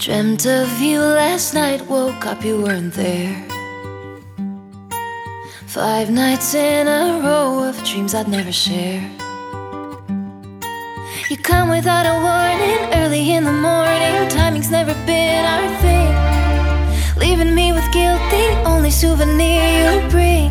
Dreamt of you last night, woke up, you weren't there. 5 nights in a row of dreams I'd never share. You come without a warning, early in the morning. Timing's never been our thing. Leaving me with guilt, the only souvenir you bring.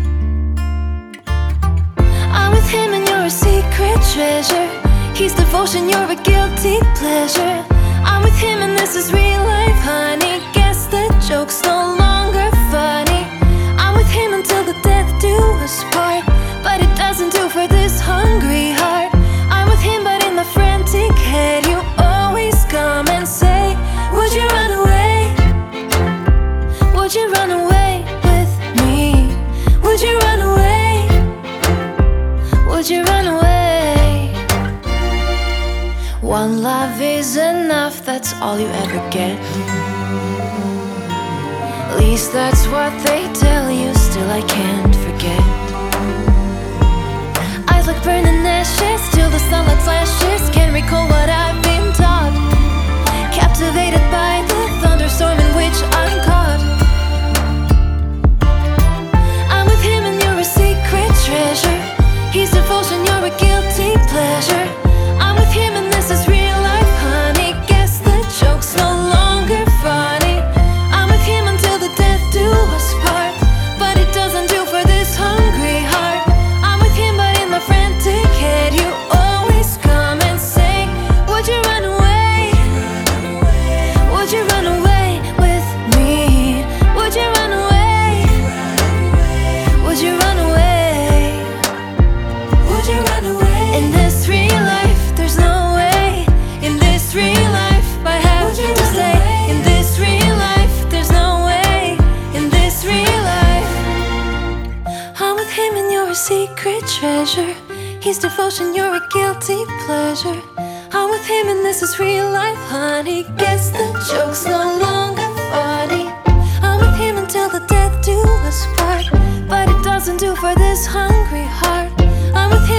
I'm with him and you're a secret treasure. He's devotion, you're a guilty pleasure. I'm with him and this is real life, honey. Guess the joke's no longer funny. I'm with him until the death do us part, but it doesn't do for this hungry heart. I'm with him but in the frantic head you always come and say, would you run away? Would you run away with me? Would you run away? Would you run away? One love is enough, that's all you ever get. At least that's what they tell you, still I can't forget. Eyes like burning ashes, till the sunlight flashes. Can't recall what I've been taught. Captivated by the thunderstorm in which I'm caught. I'm with him and you're a secret treasure. He's devotion, you're a guilty pleasure. I'm with him and this is real life, honey. Guess the joke's no longer funny. I'm with him until the death do us part, but it doesn't do for this hungry heart. I'm with him but in the frantic head you always come and say, would you run away? Would you run away with me? Would you run away? Would you run away? Would you run away? In this real life there's no way. In this real life I have to stay. In this real life there's no way. In this real life I'm with him and you're a secret treasure. He's devotion, you're a guilty pleasure. I'm with him and this is real life, honey. Guess the joke's no longer funny. I'm with him until the death do us part, but it doesn't do for this hungry heart. I'm with him